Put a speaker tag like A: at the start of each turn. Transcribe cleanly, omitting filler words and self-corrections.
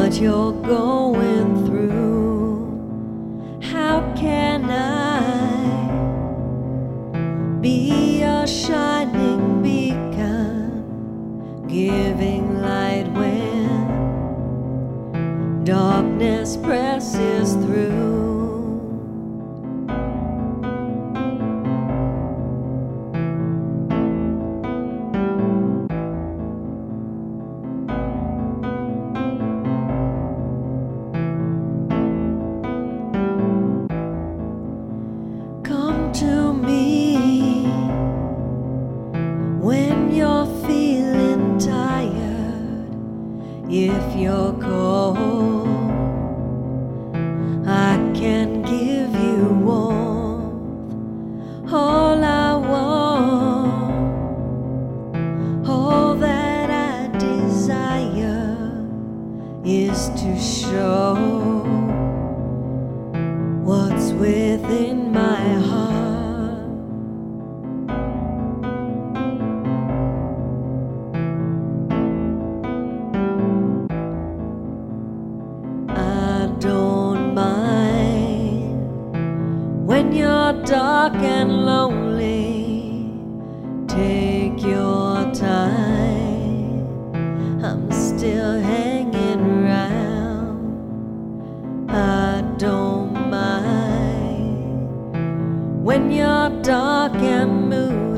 A: what you're going through. How can I be a shining beacon, giving light when darkness presses through? Come to me when you're feeling tired. If you're cold, I can give you warmth. All I want, all that I desire is to show what's within my heart. I don't mind when you're dark and lonely. Take your time, I'm still hanging around. I don't mind when you're dark and moody.